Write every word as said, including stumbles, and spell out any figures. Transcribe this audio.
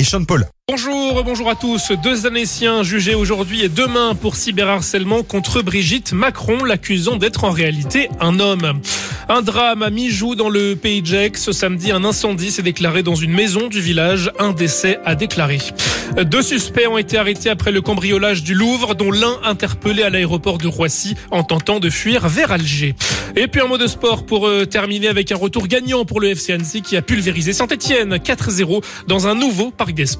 et Sean Paul. Bonjour, bonjour à tous. Deux Annéciens jugés aujourd'hui et demain pour cyberharcèlement contre Brigitte Macron, l'accusant d'être en réalité un homme. Un drame à Mijoux dans le Pays de Gex. Ce samedi, un incendie s'est déclaré dans une maison du village. Un décès a déclaré. Deux suspects ont été arrêtés après le cambriolage du Louvre, dont l'un interpellé à l'aéroport de Roissy en tentant de fuir vers Alger. Et puis un mot de sport pour euh, terminer avec un retour gagnant pour le F C Annecy qui a pulvérisé Saint-Etienne quatre zéro dans un nouveau Parc des Sports.